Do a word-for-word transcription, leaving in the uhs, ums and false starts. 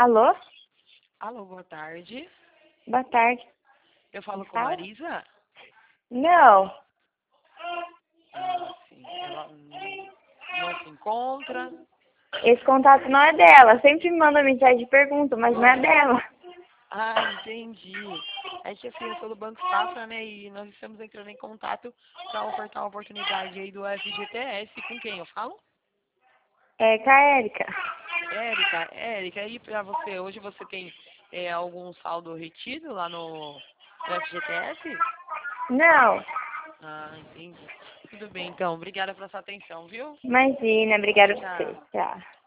Alô? Alô, boa tarde. Boa tarde. Eu falo com Fala? Marisa? Não. Ah, sim. Ela hum, não se encontra. Esse contato não é dela. Sempre me manda mensagem de pergunta, mas não é dela. Ah, entendi. É que assim, eu sou do Banco Safra, né? E nós estamos entrando em contato para ofertar uma oportunidade aí do F G T S. Com quem eu falo? É com a Érica. Érica. Érica, e pra você, hoje você tem é, algum saldo retido lá no, no F G T S? Não. Ah, entendi. Tudo bem, então. Obrigada pela sua atenção, viu? Imagina, obrigada a você. Tchau. Tchau.